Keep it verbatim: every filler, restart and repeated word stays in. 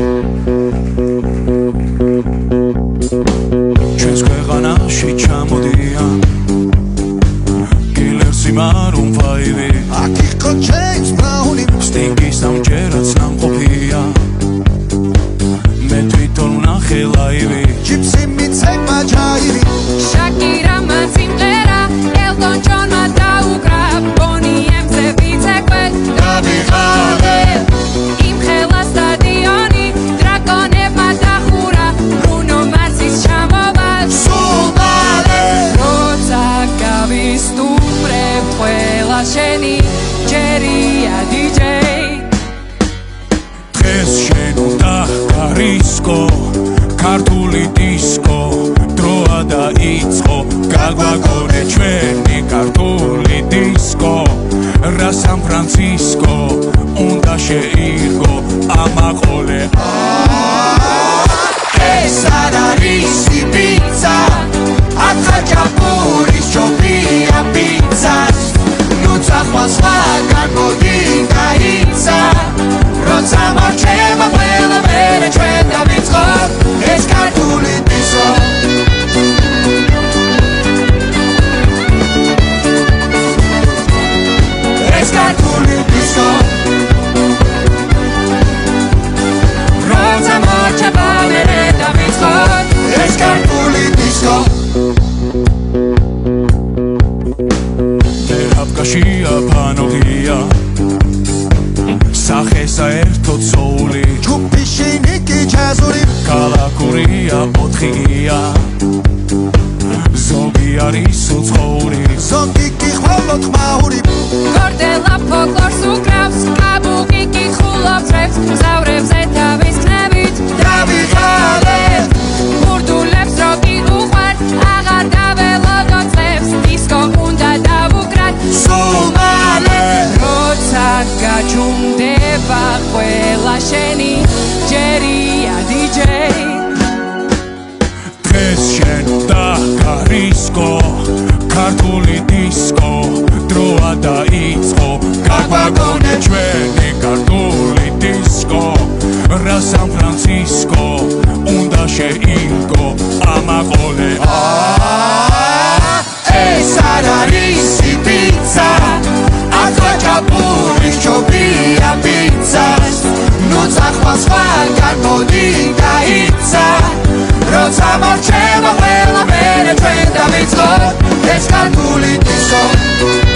ჩვენს ქვეყანაში ჩამოდიან კილერსი მარუმ ფაივი აქ იყო ჯეიმს ბრაუნი სტინგის ამჯერად სამყოფია მე თვითონ ვნახე ლაივი ჯიპსი მიცემა ჯაირი შაკირამა სიმღერა ელტონ ჯონმა დაუკრა ბონი ემზე ვიცეკვე დავიღალე იმხელა სტადიონი დრაკონებმა დახურა ბრუნო მარსის ჩამოვა სულ მალე როცა გავისტუმრებ ყველა შენი ჯერია დიჯეი დღეს შენ უნდა გარისკო ქართული დისკო დროა დაიწყო გაგვაგონე ჩვენი ქართული დისკო რა სან-ფრანცისკო უნდა შეირგო ამაყოლე ეს არ არის იბიცა აქ ხაჭაპურის ჯობია პიცას ნუ წახვალ სხვაგან მოდი გაიცა როცა მარჩება ყველა მერე ჩვენ დავიწყოთ ეს ქართული დისკო ეს ქართული დისკო როცა მარჩება მერე დავიწყოთ ეს ქართული დისკო დეհაბკაშია ფანოგია სახე საერთოდ სოული ჯგუფი შინიკი ჯაზური ქალაქურია ოთხია ზოგი არის უცხოური ზოგი კი ხვალოთ ხმაური გორდელა ფოლკლორს უკრავს კაბუკი კითხულობს რეპს მგზავრებზე თავის ქნებით დავიღალე ბურდულებს როკი უყვართ აღარ დაველოდოთ წლებს დისკო უნდა დავუკრათ სულ მალე როცა გაჩუმდება ყველა შენი ჯერია დიჯეი დღეს შენ უნდა გარისკო ქართული დისკო დროა დაიწყო გაგვაგონე ჩვენი ქართული დისკო რა სან-ფრანცისკო უნდა შეირგო ამაყოლე ეს არ არის იბიცა აქ ხაჭაპურის ჯობია პიცას ნუ წახვალ სხვაგან მოდი გაიცა როცა მარჩება ყველა მერე ჩვენ დავიწყოთ ეს ქართული დისკო